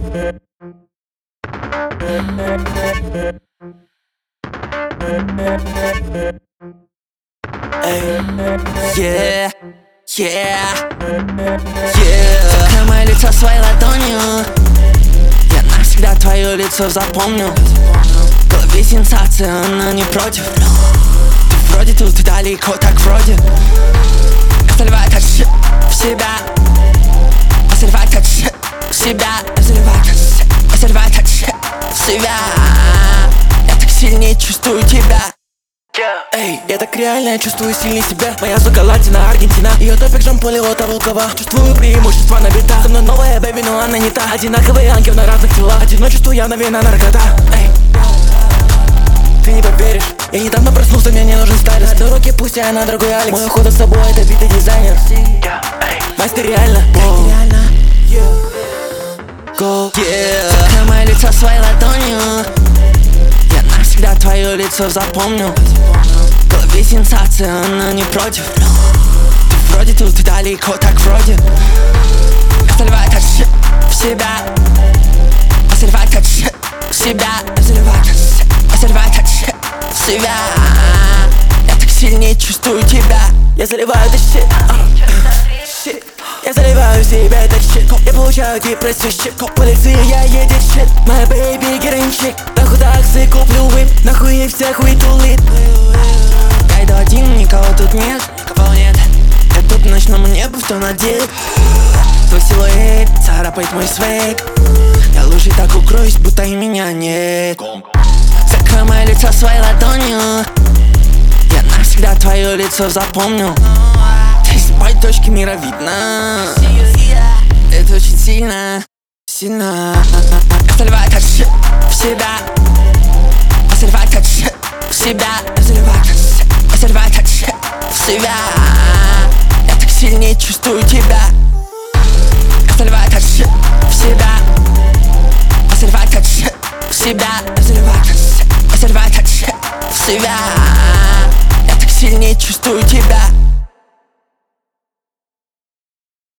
Yeah, yeah, yeah. Закрой мое лицо своей ладонью. Я навсегда твое лицо запомню. В голове сенсация, но не против. Ты вроде тут, ты далеко, так вроде. Я заливаю этот shit в себя. Я заливаю этот shit в себя. Я заливаю этот shit, я заливаю этот shit в себя. Я так сильнее чувствую тебя. Эй, я так реально чувствую сильнее себя. Моя сука латина, Аргентина. Ее топик Жан-Поль, Лота Волкова. Чувствую преимущество на битах. Со мной новая бэби, но она не та. Одинаковые ангелы на разных телах. Одиночество явно вина наркота. Эй, ты не поверишь, я недавно проснулся, мне не нужен стайлист. На дороге пусть я на другой Алекс. Мой уход с собой это битый дизайнер. Мастер реально. Go, yeah. Закрой мое лицо своей ладонью. Я навсегда твое лицо запомню. В голове сенсация, но не против. Ты вроде тут, ты далеко, так вроде. Я заливаю этот shit в себя. Я заливаю этот shit в себя. Я заливаю этот shit, я заливаю этот shit в себя. Я так сильнее чувствую тебя. Я заливаю этот shit, shit. Я заливаю в себя этот shit. Я получаю депрессию, shit. Полиция едет, shit. My baby героинчик. Нахуй таксы, куплю whip. Нахуй ей вся хуй тулит. Я иду один, никого тут нет. Никого нет. Я тут ночному небу в том надет. Твой силуэт царапает мой свек. Я лучше так укроюсь, будто и меня нет. Закрой мое лицо своей ладонью. Я навсегда твое лицо запомню. Здесь с моей точки мира видно. Это очень сильно, сильно. Я заливаю этот shit в себя. Я заливаю этот shit в себя. Я заливаю этот shit, я заливаю этот shit в себя. Я так сильнее чувствую тебя. Я заливаю этот shit в себя. Я заливаю этот shit в себя. Я заливаю этот shit, я заливаю этот shit в себя. Я так сильнее чувствую тебя.